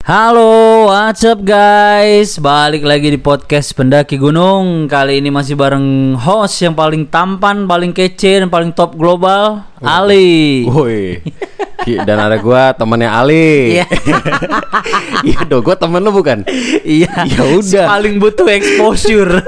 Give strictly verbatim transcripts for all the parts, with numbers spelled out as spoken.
Halo, what's up guys? Balik lagi di podcast Pendaki Gunung. Kali ini masih bareng host yang paling tampan, paling kece, dan paling top global, oh. Ali. Woi. Dan ada gua temannya Ali. Iya. Iya dong, gua temen lu bukan? Iya. Ya udah. Paling butuh exposure.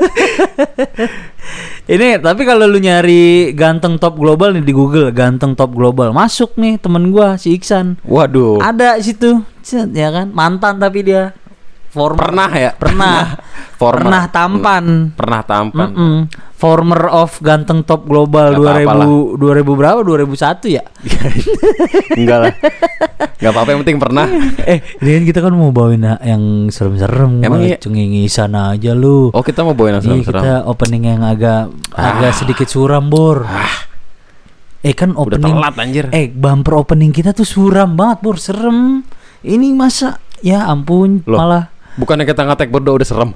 Ini tapi kalau lu nyari ganteng top global nih di Google, ganteng top global, masuk nih temen gua si Iksan. Waduh. Ada situ. Ya kan? Mantan tapi dia former. Pernah ya? Pernah. Former. Pernah tampan. Pernah tampan. Mm-mm. Former of ganteng top global dua ribu dua ribu berapa? dua ribu satu ya? Enggak lah. Enggak apa-apa, yang penting pernah. Eh, ini kan kita kan mau bawain yang serem-serem. Emang iya? Cengengisan aja lu. Oh, kita mau bawain yang serem-serem. Iya, kita opening yang agak ah. agak sedikit suram, Bor. Ah. Eh kan opening. Udah telat anjir. Eh, bumper opening kita tuh suram banget, Bor. Serem. Ini masa ya ampun. Loh, malah bukannya kita ngetek berdua udah serem.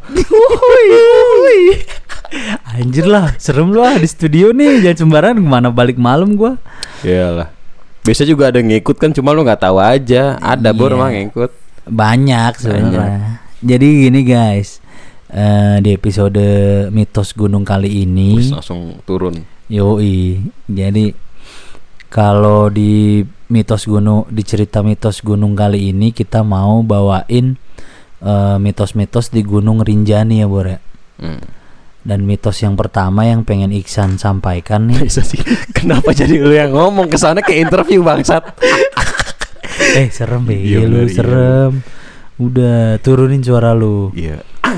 Anjir lah, serem lu ah di studio nih. Jangan sembarangan, kemana balik malam gua. Iyalah. Biasa juga ada ngikut kan, cuma lu nggak tahu aja. Ada, iya. Bor emang ngikut. Banyak sebenarnya. Jadi gini guys, uh, di episode mitos gunung kali ini Ush, langsung turun. Yoi. Jadi kalau di mitos gunung, di cerita mitos gunung kali ini kita mau bawain uh, mitos-mitos di Gunung Rinjani ya, Bor ya. Hmm. Dan mitos yang pertama yang pengen Iksan sampaikan nih. Bisa sih. Kenapa jadi lu yang ngomong, kesana kayak interview bangsat. Eh serem be, iya, lu iya. Serem. Udah turunin suara lu. Iya.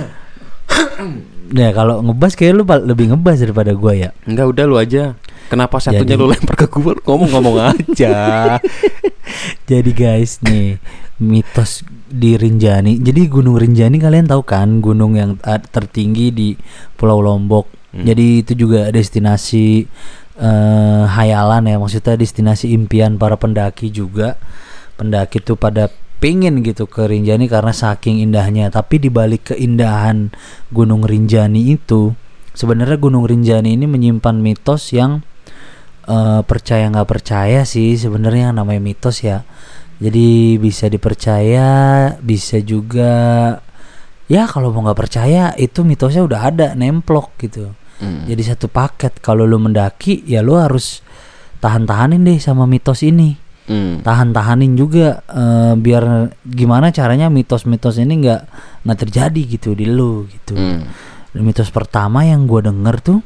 Ya kalau ngebas kayak lu lebih ngebas daripada gua ya. Enggak, udah lu aja. Kenapa satunya jadi, lu lempar ke gua? Ngomong-ngomong aja. Jadi guys nih, mitos di Rinjani. Jadi Gunung Rinjani kalian tahu kan, gunung yang tertinggi di Pulau Lombok. Hmm. Jadi itu juga destinasi uh, hayalan ya, maksudnya destinasi impian para pendaki juga. Pendaki tuh pada pingin gitu ke Rinjani karena saking indahnya. Tapi dibalik keindahan Gunung Rinjani itu, sebenarnya Gunung Rinjani ini menyimpan mitos yang uh, percaya nggak percaya sih sebenarnya, yang namanya mitos ya. Jadi bisa dipercaya, bisa juga ya kalau mau nggak percaya itu mitosnya udah ada nemplok gitu. Mm. Jadi satu paket. Kalau lu mendaki ya lu harus tahan-tahanin deh sama mitos ini. Mm. Tahan-tahanin juga uh, biar gimana caranya mitos-mitos ini nggak nggak terjadi gitu di lu gitu. Mm. Dan mitos pertama yang gue denger tuh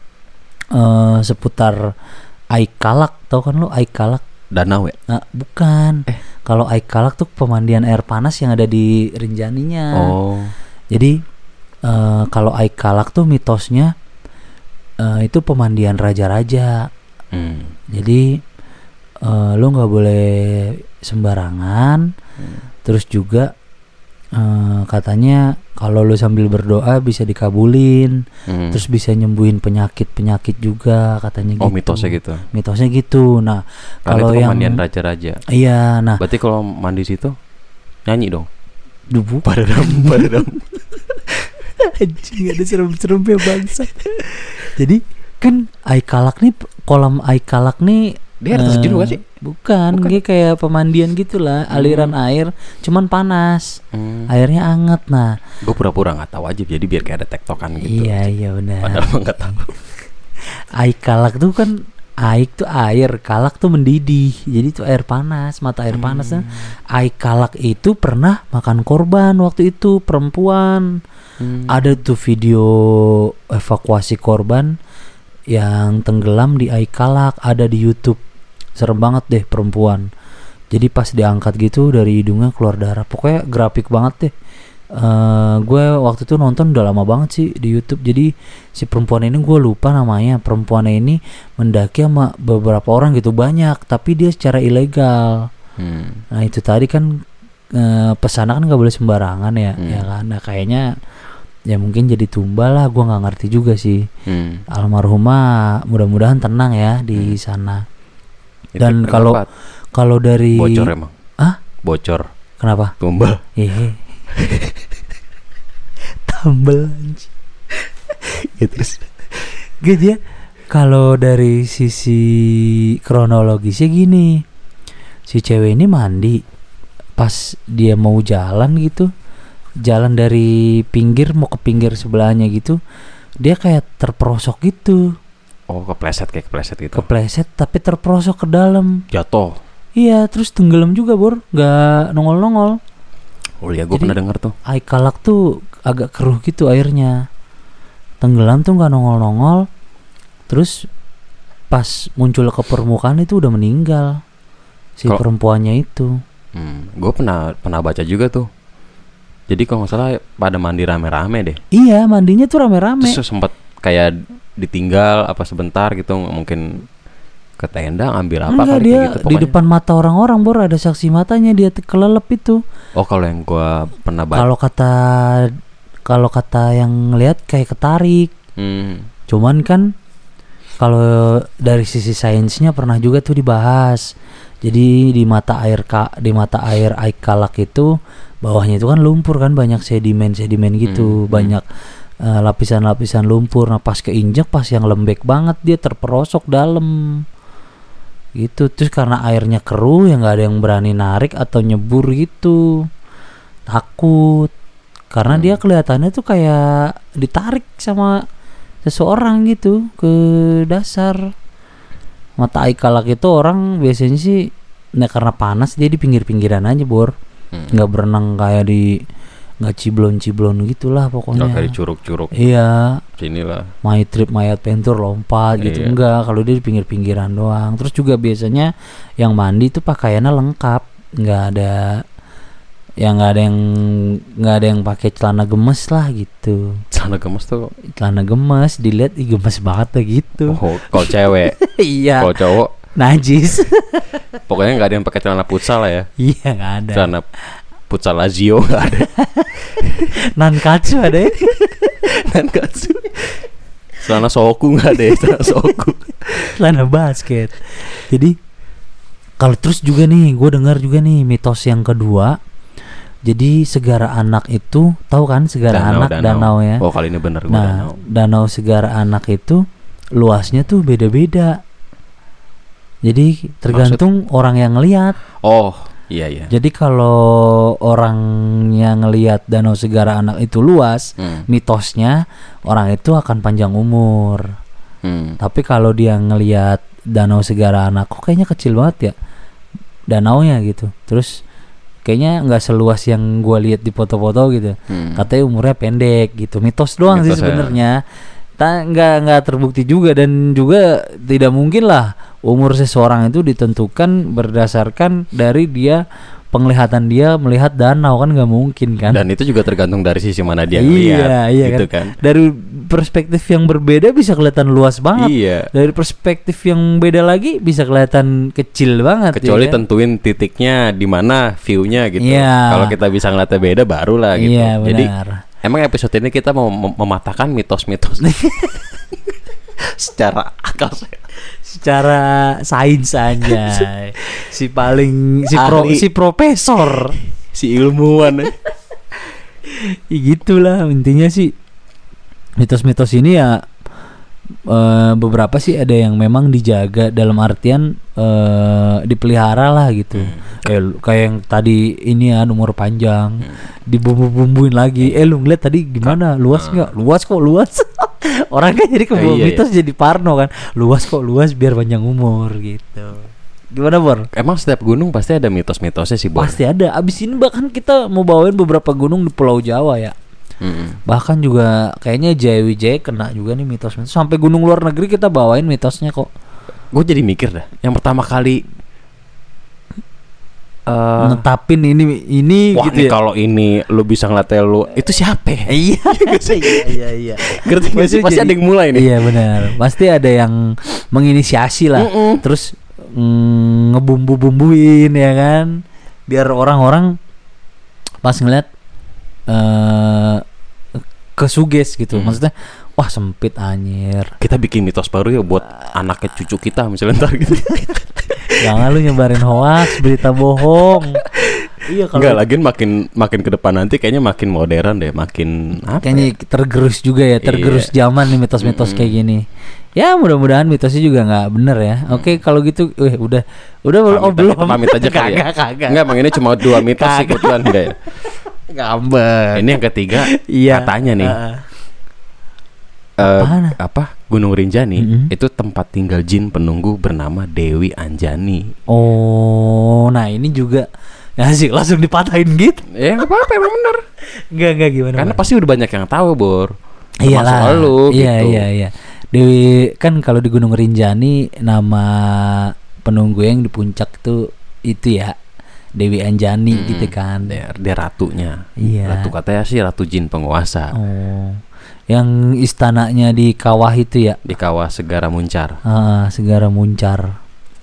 uh, seputar Aikalak, tau kan lu Aikalak? Danau ya? Nah, bukan. Eh. Kalau Aikalak tuh pemandian air panas yang ada di Rinjaninya. Oh. Jadi uh, kalau Aikalak tuh mitosnya uh, itu pemandian raja-raja. Hmm. Jadi uh, lo nggak boleh sembarangan. Hmm. Terus juga uh, katanya kalau lo sambil berdoa bisa dikabulin. Hmm. Terus bisa nyembuhin penyakit-penyakit juga katanya gitu. Oh, mitosnya gitu. Mitosnya gitu. Nah, kalau yang pemandian raja-raja. Iya, nah. Berarti kalau mandi situ nyanyi dong. Dubu padam padam. Anjing, ada serem-serem ya bangsa. Jadi kan Aikalak nih, kolam Aikalak nih dia air terjun bukan sih? Bukan, bukan, dia kayak pemandian gitulah, hmm. aliran air, cuman panas, hmm. airnya anget. Nah, gue pura-pura nggak tahu aja, jadi biar kayak ada tektokan gitu. Iya iya benar. Padahal mah nggak tahu. Aikalak tuh kan, aik tuh air, kalak tuh mendidih, jadi tuh air panas, mata air hmm. panasnya. Aikalak itu pernah makan korban waktu itu, perempuan. Hmm. Ada tuh video evakuasi korban yang tenggelam di Aikalak, ada di YouTube. Serem banget deh, perempuan. Jadi pas diangkat gitu dari hidungnya keluar darah. Pokoknya grafik banget deh. Uh, gue waktu itu nonton udah lama banget sih di YouTube. Jadi si perempuan ini gue lupa namanya. Perempuannya ini mendaki sama beberapa orang gitu, banyak, tapi dia secara ilegal. hmm. Nah itu tadi kan uh, pesanan kan gak boleh sembarangan ya. hmm. Ya kan, nah kayaknya ya mungkin jadi tumbal lah, gue nggak ngerti juga sih. hmm. Almarhumah mudah-mudahan tenang ya di hmm. sana. Dan kalau kalau dari bocor emang. Ah? Bocor. Kenapa? Tumbal. Hehe. Tambal anjing. Ya terus. Gitu ya. Kalau dari sisi kronologisnya gini. Si cewek ini mandi pas dia mau jalan gitu, jalan dari pinggir mau ke pinggir sebelahnya gitu, dia kayak terperosok gitu. Oh, kepleset kayak kepleset gitu. Kepleset tapi terperosok ke dalam. Jatuh. Iya, terus tenggelam juga, Bor. Nggak nongol-nongol. Oh iya, gue pernah denger tuh. Air kalak tuh agak keruh gitu airnya. Tenggelam tuh nggak nongol-nongol. Terus pas muncul ke permukaan itu udah meninggal si Kalo, perempuannya itu. Hmm, gue pernah pernah baca juga tuh. Jadi kalau nggak salah pada mandi rame-rame deh. Iya, mandinya tuh rame-rame. Terus sempat kayak ditinggal apa sebentar gitu, mungkin ke tenda ambil apa Enggak, kali dia gitu, di depan mata orang-orang, Bor, ada saksi matanya dia t- kelelep itu. Oh, kalau yang gua pernah baca. Kalau kata kalau kata yang lihat kayak ketarik. Hmm. Cuman kan kalau dari sisi sainsnya pernah juga tuh dibahas. Jadi di mata air ka, di mata air air kalak itu bawahnya itu kan lumpur kan, banyak sedimen-sedimen gitu, hmm. banyak uh, lapisan-lapisan lumpur. Nah, pas keinjek pas yang lembek banget dia terperosok dalam. Gitu, terus karena airnya keruh ya nggak ada yang berani narik atau nyebur gitu, takut karena hmm. dia kelihatannya tuh kayak ditarik sama seseorang gitu ke dasar. Mata air kalak itu orang biasanya sih nah karena panas dia di pinggir-pinggiran aja, Bor, nggak hmm. berenang kayak di nggak ciblon-ciblon gitulah pokoknya. Nggak kayak curug-curug. Iya. Sinilah. My trip, my adventure, lompat gitu. Iya. Enggak, kalau dia di pinggir-pinggiran doang. Terus juga biasanya yang mandi itu pakaiannya lengkap, nggak ada yang nggak ada yang nggak ada yang pakai celana gemes lah gitu. Celana gemes tuh? Celana gemes dilihat ih gemes banget lah gitu. Oh, kalau cewek. Iya. Kalau cowok najis. Pokoknya nggak ada yang pakai celana futsal lah ya. Iya, nggak ada. Celana futsal Lazio nggak ada. Nankatsu ada ya? Nankatsu. Celana soku nggak ada ya, celana soku. Celana basket. Jadi kalau terus juga nih, gue dengar juga nih mitos yang kedua. Jadi Segara Anak itu, tahu kan Segara Danau, Anak, danau. danau ya. Oh, kali ini bener gue Nah, danau. danau Segara Anak itu luasnya tuh beda-beda. Jadi tergantung Maksud? orang yang ngelihat. Oh, iya iya. Jadi kalau orang yang ngelihat Danau Segara Anak itu luas, hmm. mitosnya orang itu akan panjang umur. Hmm. Tapi kalau dia ngelihat Danau Segara Anak, kok kayaknya kecil banget ya danaunya gitu. Terus kayaknya nggak seluas yang gue lihat di foto-foto gitu. Hmm. Katanya umurnya pendek gitu. Mitos doang mitos sih sebenarnya. Ta nggak nggak terbukti juga, dan juga tidak mungkin lah umur seseorang itu ditentukan berdasarkan dari dia penglihatan dia melihat danau, kan nggak mungkin kan. Dan itu juga tergantung dari sisi mana dia iya, lihat iya gitu kan? kan. Dari perspektif yang berbeda bisa kelihatan luas banget. Iya. Dari perspektif yang beda lagi bisa kelihatan kecil banget. Kecuali ya kan? tentuin titiknya di mana view-nya gitu. Iya. Kalau kita bisa ngeliatnya beda barulah gitu. Iya, Jadi benar. Emang episode ini kita mau mem- mematahkan mitos-mitos secara akal sehat, secara sains aja. si paling si pro Ahli. si profesor, si ilmuwan. Ya gitulah intinya sih. Mitos-mitos ini ya uh, beberapa sih ada yang memang dijaga dalam artian uh, dipelihara lah gitu. Hmm. Kayak kayak yang tadi ini ya umur panjang, hmm. dibumbu-bumbuin lagi. Eh lu ngeliat tadi gimana? Luas nggak? Hmm. Luas kok luas. Orang kan jadi kebawa iya, mitos iya. jadi parno kan. Luas kok luas biar panjang umur gitu. Gimana, Bor? Emang setiap gunung pasti ada mitos-mitosnya sih, Bor? Pasti ada. Abis ini bahkan kita mau bawain beberapa gunung di Pulau Jawa ya. Mm-hmm. Bahkan juga kayaknya Jayawijaya kena juga nih mitos-mitos. Sampai gunung luar negeri kita bawain mitosnya kok. Gue jadi mikir dah. Yang pertama kali uh, netapin ini ini wah, gitu ya. Kalau ini lu bisa ngeliatnya lu itu siapa? Iya iya iya. Ngerti gak sih? Pasti jadi, ada yang mulai nih. Iya benar. Pasti ada yang menginisiasi lah. Mm-mm. Terus mm, ngebumbu-bumbuin ya kan. Biar orang-orang pas ngeliat uh, kesuges gitu. Hmm. Maksudnya wah sempit anjir. Kita bikin mitos baru ya buat uh, anaknya cucu kita misalnya ntar gitu. Jangan lu nyebarin hoax, berita bohong. Iya kalau Enggak, lagi makin makin ke depan nanti kayaknya makin modern deh, makin apa? kayaknya tergerus juga ya, tergerus zaman nih mitos-mitos kayak gini. Ya mudah-mudahan mitosnya juga nggak bener ya. Oke kalau gitu, eh udah udah Pamit, oh, belum. kita pamit aja kali ya. Kagak, kagak. Enggak, emang ini cuma dua mitos sih Kagak. kebetulan enggak ya. Ngambek. Ini yang ketiga, Iya. katanya nih. Heeh. eh, Apaan? apa Gunung Rinjani Mm-mm. itu tempat tinggal jin penunggu bernama Dewi Anjani. Oh, nah ini juga asik langsung dipatahin gitu. Ya nggak apa-apa, emang bener. Enggak enggak gimana? Karena Bang? pasti udah banyak yang tahu, Bor. Iyalah. Termasuk lu, Iya gitu. iya iya. Dewi kan kalau di Gunung Rinjani nama penunggu yang di puncak tuh itu ya Dewi Anjani Mm-mm. gitu kan. Dia, dia ratunya. Iya. Ratu katanya sih ratu jin penguasa Oh, yang istananya di kawah itu ya? di kawah Segara Muncar. Ah, Segara Muncar.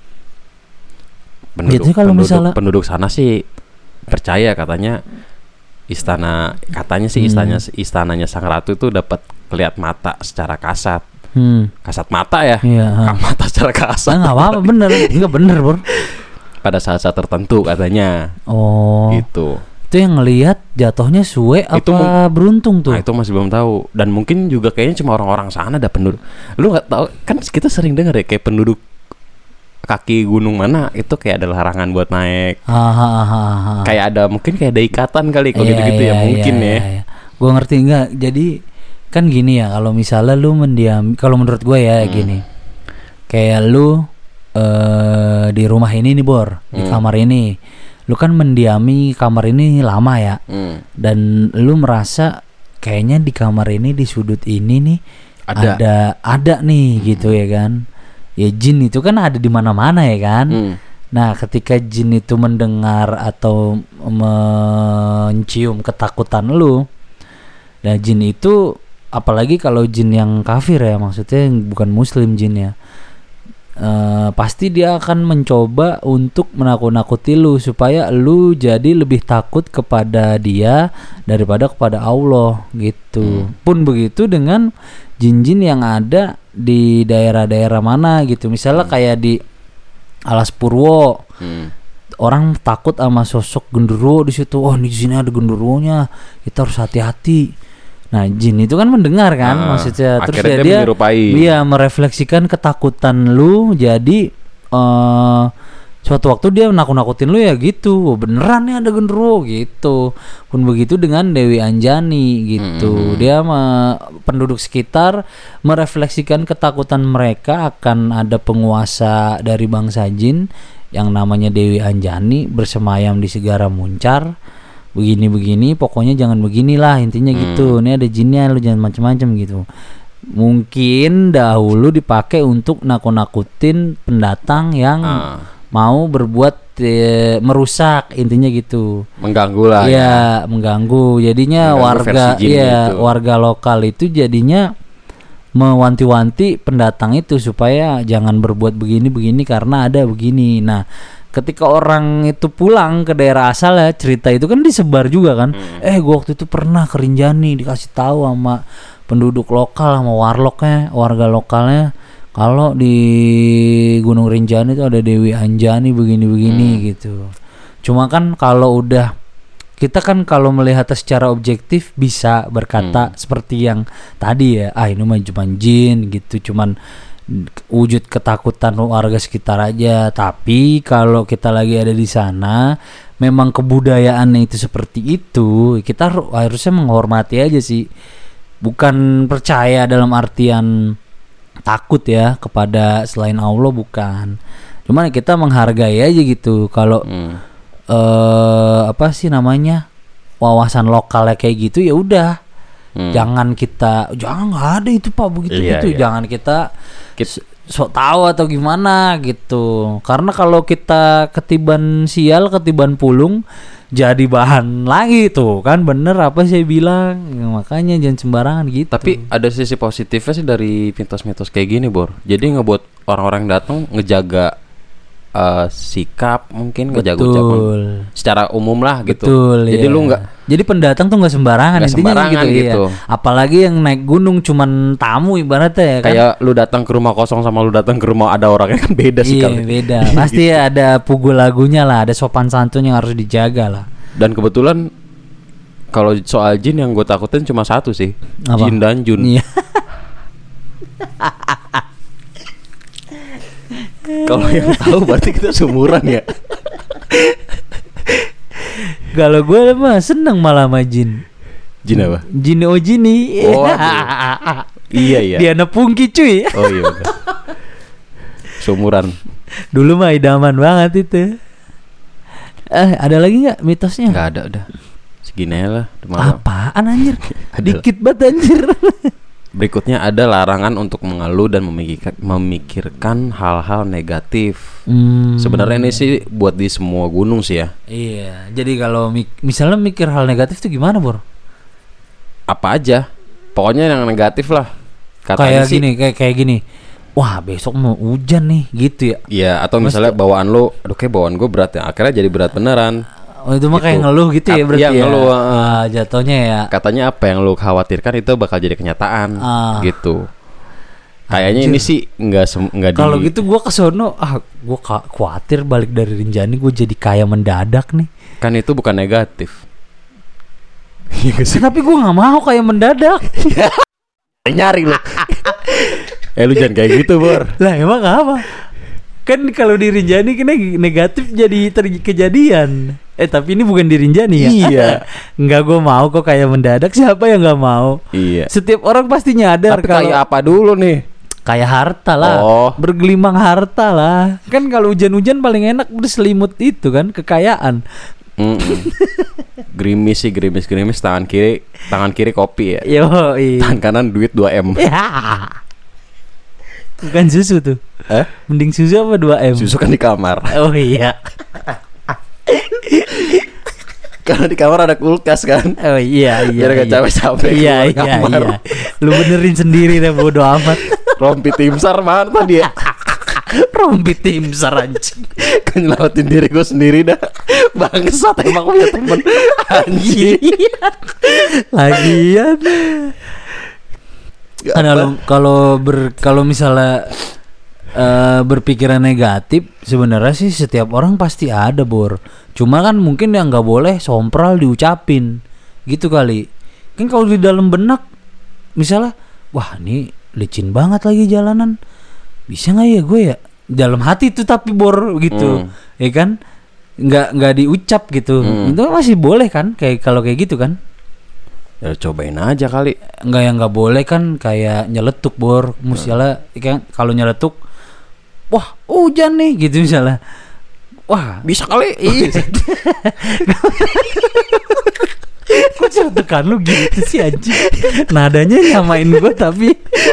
Penduduk, Biasanya kalau penduduk, misalnya- penduduk sana sih percaya katanya istana katanya sih Hmm. istananya istananya sang ratu itu dapat lihat mata secara kasat. Hmm. Kasat mata ya. Iya. ha. Mata secara Nah, kasat. nggak apa-apa bener, nggak bener bro. Pada saat-saat tertentu katanya. Oh, Gitu. itu yang ngelihat jatuhnya suwe Itu apa beruntung tuh? Nah, itu masih belum tahu, dan mungkin juga kayaknya cuma orang-orang sana ada penduduk. Lu nggak tahu kan, kita sering dengar ya kayak penduduk kaki gunung mana itu kayak ada larangan buat naik. Ah, ah, ah, ah, ah. Kayak ada mungkin kayak ada ikatan kali kalau Iya, gitu-gitu iya, ya mungkin iya, ya. iya, iya. Gua ngerti nggak? Jadi kan gini ya, kalau misalnya lu mendiam, kalau menurut gue ya Hmm. gini, kayak lu eh di rumah ini nih Bor, di Hmm. kamar ini, lu kan mendiami kamar ini lama ya, Hmm. dan lu merasa kayaknya di kamar ini di sudut ini nih Ada. ada ada nih gitu ya kan. Ya jin itu kan ada di mana-mana ya kan. Hmm. Nah, ketika jin itu mendengar atau mencium ketakutan lu, nah jin itu apalagi kalau jin yang kafir ya, maksudnya yang bukan muslim jin ya, eh, pasti dia akan mencoba untuk menakut-nakuti lu supaya lu jadi lebih takut kepada dia daripada kepada Allah gitu. Pun begitu dengan jin-jin yang ada di daerah-daerah mana gitu. Misalnya kayak di Alas Purwo, Hmm. orang takut sama sosok genderuwo di situ. Oh, di sini ada genderuwonya, kita harus hati-hati. Nah, jin itu kan mendengar kan, Ah, maksudnya terus akhirnya ya dia dia menyerupai. dia merefleksikan ketakutan lu, jadi eh suatu waktu dia nakut-nakutin lu ya gitu. Oh, beneran nih ada genderuwo gitu. Pun begitu dengan Dewi Anjani gitu. Hmm. Dia me- penduduk sekitar merefleksikan ketakutan mereka akan ada penguasa dari bangsa jin yang namanya Dewi Anjani bersemayam di Segara Muncar. Begini-begini, pokoknya jangan beginilah intinya Hmm. gitu. Ini ada jinnya, lu jangan macam-macam gitu. Mungkin dahulu dipakai untuk nakut-nakutin pendatang yang Ah. mau berbuat eh, merusak, intinya gitu. Mengganggu lah ya. Iya, mengganggu. Jadinya Mengganggu warga versi jin iya, gitu. warga lokal itu jadinya mewanti-wanti pendatang itu supaya jangan berbuat begini-begini karena ada begini. Nah, ketika orang itu pulang ke daerah asal ya, cerita itu kan disebar juga kan. Hmm. Eh, gua waktu itu pernah ke Rinjani, dikasih tahu sama penduduk lokal, sama warlocknya, warga lokalnya, kalau di Gunung Rinjani itu ada Dewi Anjani begini-begini Hmm. gitu. Cuma kan kalau udah kita kan kalau melihat secara objektif bisa berkata Hmm. seperti yang tadi ya, ah ini mah cuma jin gitu, cuman wujud ketakutan warga sekitar aja. Tapi kalau kita lagi ada di sana, memang kebudayaannya itu seperti itu, kita har- harusnya menghormati aja sih, bukan percaya dalam artian takut ya kepada selain Allah, bukan. Cuman kita menghargai aja gitu. Kalau Hmm. eh apa sih namanya, wawasan lokalnya kayak gitu ya udah. Hmm. Jangan kita jangan nggak ada itu Pak begitu Iya, gitu. iya. Jangan kita Kit- sok tahu atau gimana gitu. Karena kalau kita ketiban sial, ketiban pulung, jadi bahan lagi tuh kan, bener apa saya bilang. Ya, makanya jangan sembarangan gitu. Tapi ada sisi positifnya sih dari mitos-mitos kayak gini, Bor. Jadi ngebuat orang-orang yang datang ngejaga uh, sikap mungkin nggak jago ucapan Betul. secara umum lah gitu. Betul. Jadi iya. lu nggak Jadi pendatang tuh nggak sembarangan Nggak intinya sembarangan gitu, gitu. Iya. Apalagi yang naik gunung cuman tamu ibaratnya ya kan. kayak lu datang ke rumah kosong sama lu datang ke rumah ada orangnya kan beda sih Iya, kali. beda. Pasti ada pugu lagunya lah, ada sopan santun yang harus dijaga lah. Dan kebetulan kalau soal jin yang gue takutin cuma satu sih, Apa? jin dan jun. Iya. Kalau yang tahu berarti kita seumuran ya. Kalau gue mah seneng malah sama jin. Jin apa? Jin oh jini. Oh, aduh. Iya iya. Dia nepungki cuy. Oh iya benar. Seumuran. Dulu mah idaman banget itu. Eh, ada lagi nggak mitosnya? Nggak ada udah. Segini aja lah. udah malam. Apaan anjir? Ada. Dikit banget anjir. Berikutnya ada larangan untuk mengeluh dan memikirkan, memikirkan hal-hal negatif. Hmm. Sebenarnya ini sih buat di semua gunung sih ya. Iya. Jadi kalau mik- misalnya mikir hal negatif tuh gimana, Bor? Apa aja. Pokoknya yang negatif lah. Katanya Kayak sih. gini, kayak kayak gini. Wah, besok mau hujan nih, gitu ya. Iya, atau misalnya bawaan lu, aduh kayak bawaan gue berat ya. Akhirnya jadi berat beneran. Oh, itu mah Gitu. kayak ngeluh gitu ya Ap- berarti iya, ya. ngeluh, uh. Ah, jatuhnya ya. Katanya apa yang lu khawatirkan itu bakal jadi kenyataan Ah. gitu. Kayaknya Anjir. ini sih nggak sem- nggak di. Kalau gitu gua kesono, ah gua ka- khawatir balik dari Rinjani gua jadi kaya mendadak nih. Kan itu bukan negatif. Iya nggak sih? Tapi gua nggak mau kaya mendadak. Nyari lu. Eh lu jangan kayak gitu, Bor. Lah emang apa? Kan kalau di Rinjani kan negatif jadi ter- kejadian. Eh tapi ini bukan di Rinjani ya. Iya. Enggak, gua mau kok kaya mendadak. Siapa yang nggak mau? Iya. Setiap orang pasti nyadar Tapi kalau kayak apa dulu nih? kayak harta lah. Oh. Bergelimang harta lah. Kan kalau hujan-hujan paling enak berselimut itu kan kekayaan. Mm-mm. Gerimis sih, gerimis gerimis tangan kiri, tangan kiri kopi ya. Yo, Tangan kanan duit dua M. ya. Bukan susu tuh. Eh? Mending susu apa dua M? Susu kan di kamar. Oh iya. Karena di kamar ada kulkas kan. Oh iya iya. Biar gak iya. capek-capek Iya keluar iya kamar. iya. Lu benerin sendiri deh, bodo amat. Rompi timsar mana tadi ya? Rompi tim anjing. Kan nyelamatin diri gue sendiri dah. Bangsat emang punya temen. Anjing. Lagian. Kan kalau kalau ber kalau misalnya uh, berpikiran negatif sebenarnya sih setiap orang pasti ada, Bor. Cuma kan mungkin yang nggak boleh sompral diucapin gitu kali. Kan kalau di dalam benak misalnya, wah ini licin banget lagi jalanan, bisa nggak ya gue ya dalam hati tuh tapi Bor gitu, hmm. ya kan nggak nggak diucap gitu, hmm. itu masih boleh kan kayak kalau kayak gitu kan. Ya cobain aja kali. Enggak, yang nggak boleh kan kayak nyeletuk, Bor. Misalnya kan kalau nyeletuk, wah hujan nih gitu misalnya. Wah Bisa kali. iya. Kok celutukan lu gitu sih anjing. Nadanya nyamain gue tapi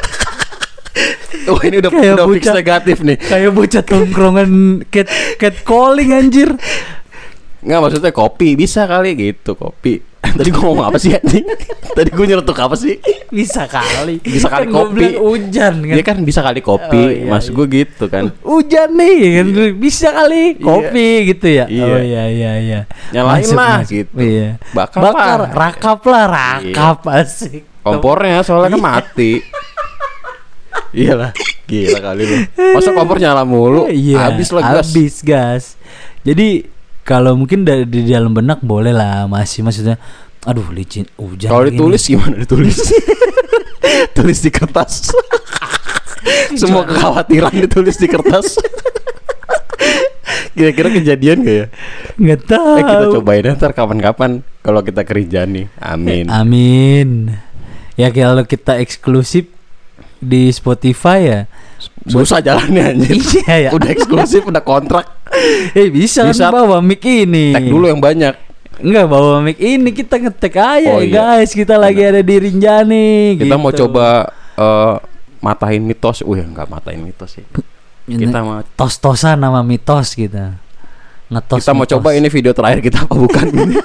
Oh ini udah Kayak udah fix bocah. negatif nih. kayak bocah tongkrongan cat cat calling anjir. Nggak maksudnya kopi bisa kali gitu kopi. Tadi gue ngomong apa sih anjing? Tadi gue nyeletuk apa sih? Bisa kali. Bisa kali Kan gua kopi. bilang hujan kan. Dia kan bisa kali kopi. Oh, iya, Mas iya. gue gitu kan. Hujan nih kan bisa kali Iya. kopi gitu ya. Iya. Oh iya iya iya. Nyalain Masuk, lah masuk. gitu. Iya. Bakar, Bakar, lah. rakap lah, rakap asik. Kompornya soalnya kan mati. Iyalah, gila kali lu. Masa kompor nyala mulu? Iya. Habis lah gas. Habis gas. Jadi kalau mungkin dari di dalam benak boleh lah masih maksudnya. Aduh licin hujan. Kalau gini. ditulis gimana ditulis? Tulis di kertas. Semua kekhawatiran ditulis di kertas. Kira-kira kejadian gak ya? Nggak tahu. Eh kita cobain ntar kapan-kapan kalau kita ke Rinjani. Amin. Amin. Ya kalau kita eksklusif di Spotify ya. Susah jalannya anjir. Iya ya. Udah eksklusif, udah kontrak. Eh bisa, Bisa. kan bawa mic ini. Tag dulu yang banyak. Enggak bawa mic ini, kita ngetek aja Oh, ya iya. guys. Kita lagi ada di Rinjani. Kita gitu. mau coba eh, matahin mitos. Wih, enggak matahin mitos sih. Kita mau tos-tosan sama mitos kita. Ngetos. kita mau mitos. coba ini video terakhir kita apa bukan ini.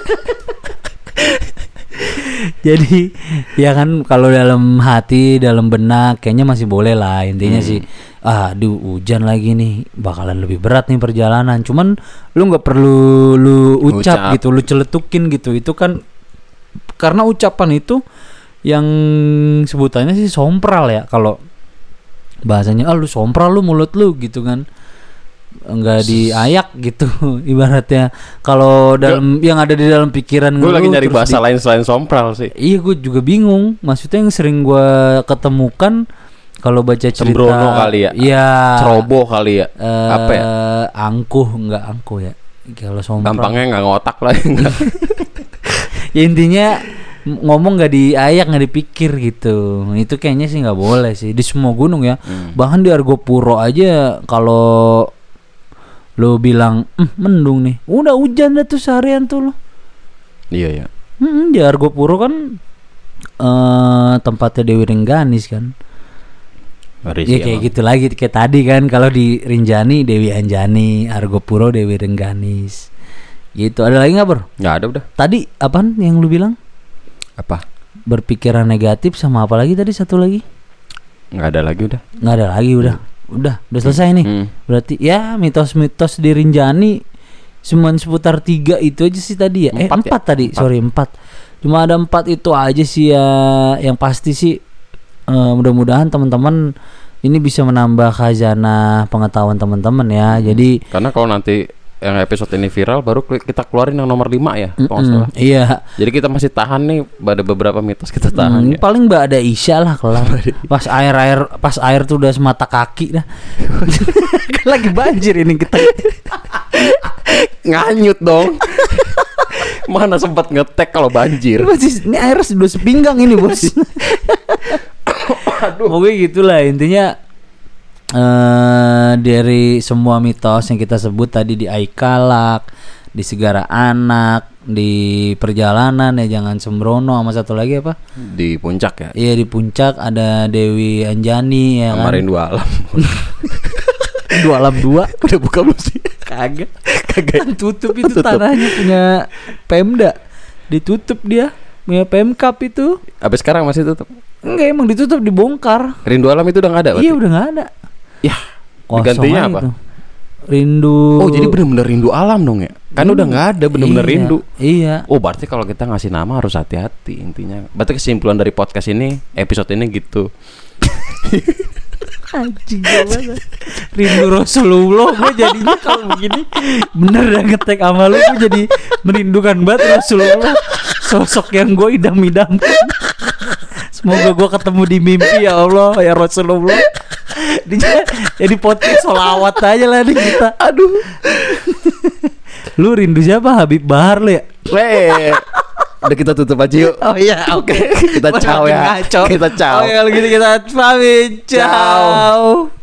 Jadi ya kan kalau dalam hati, dalam benak kayaknya masih boleh lah. Intinya Hmm. sih ah aduh hujan lagi nih, bakalan lebih berat nih perjalanan. Cuman lu nggak perlu lu ucap, Ucap. gitu, lu celetukin gitu. Itu kan karena ucapan itu yang sebutannya sih sompral ya, kalau bahasanya, ah lu sompral lu mulut lu gitu kan, nggak diayak gitu ibaratnya. Kalau dalam yang ada di dalam pikiran Gue lagi lu nyari terus bahasa di- lain selain sompral sih. Iya, gue juga bingung. Maksudnya yang sering gue ketemukan kalau baca cerita, Sembrono kali ya? Iya. Ceroboh kali ya. eh, Apa ya? Angkuh, nggak angkuh ya. Kalau sompral. Gampangnya nggak ngotak lah. Nggak. Ya intinya m- ngomong nggak diayak, nggak dipikir gitu. Itu kayaknya sih nggak boleh sih di semua gunung ya. Hmm. Bahkan di Argopuro aja kalau lo bilang "Hmm, mendung nih, udah hujan dah tuh seharian tuh lo. Iya ya. Hmm, di Argopuro kan eh tempatnya Dewi Rengganis kan. Ngeri Ya sih kayak emang. gitu lagi kayak tadi kan, kalau di Rinjani Dewi Anjani, Argopuro Dewi Rengganis. Gitu. Ada lagi nggak, Bro? Nggak ada udah. Tadi apaan yang lu bilang? Apa? Berpikiran negatif sama apa lagi tadi, satu lagi? Nggak ada lagi udah. Nggak ada lagi, udah. Udah, udah selesai nih. Hmm. Berarti ya mitos-mitos di Rinjani cuman seputar tiga itu aja sih tadi ya. Eh Empat ya? empat tadi, Empat. sorry empat. Cuma ada empat itu aja sih ya, yang pasti sih. Eh, mudah-mudahan teman-teman ini bisa menambah khazanah pengetahuan teman-teman ya. Jadi Karena kalau nanti yang episode ini viral baru kli- kita keluarin yang nomor lima ya, kalau nggak salah. mm-mm, iya. Jadi kita masih tahan nih, ada beberapa mitos kita tahan Hmm, ya. paling Mbak ada Isya lah kelar. Pas air air pas air tuh udah semata kaki dah. Kan lagi banjir ini kita. Nganyut dong. Mana sempat ngetek kalau banjir. Masih ini air sudah sepinggang ini, Bos. Aduh. Pokoknya gitulah intinya. Eh dari semua mitos yang kita sebut tadi di Aikalak, di Segara Anak, di perjalanan ya jangan sembrono, sama satu lagi apa? Di puncak ya. Iya di puncak ada Dewi Anjani ya kan. Kemarin dua alam. Dua alam dua. Udah buka belum sih? Kagak. Kagak. Kan tutup itu Tutup. tanahnya punya Pemda. Ditutup dia. Punya Pemkap itu. Sampai sekarang masih tutup. Enggak, emang ditutup, dibongkar. Rindu alam itu udah nggak ada berarti? Iya udah nggak ada. Ya. Kosong Digantinya aja apa? itu. Rindu. Oh jadi bener-bener rindu alam dong ya? Kan Hmm. udah nggak ada bener-bener Iya, rindu. Iya. Oh berarti kalau kita ngasih nama harus hati-hati intinya. Berarti kesimpulan dari podcast ini, episode ini gitu. Anjing banget. Rindu Rasulullah. Gue jadinya kalau begini bener dah ngetek sama lu, gue jadi merindukan banget Rasulullah, sosok yang gue idam-idamkan. Semoga gue ketemu di mimpi ya Allah ya Rasulullah. Dia jadi podcast solawat aja lah nih kita. Aduh. Lu rindu siapa? Habib Bahar lu ya? Weh, udah kita tutup aja yuk. Oh iya, oke. Kita ciao ya. Ngaco. Kita ciao. Oke, kalau gitu kita pamit. Ciao. Ciao.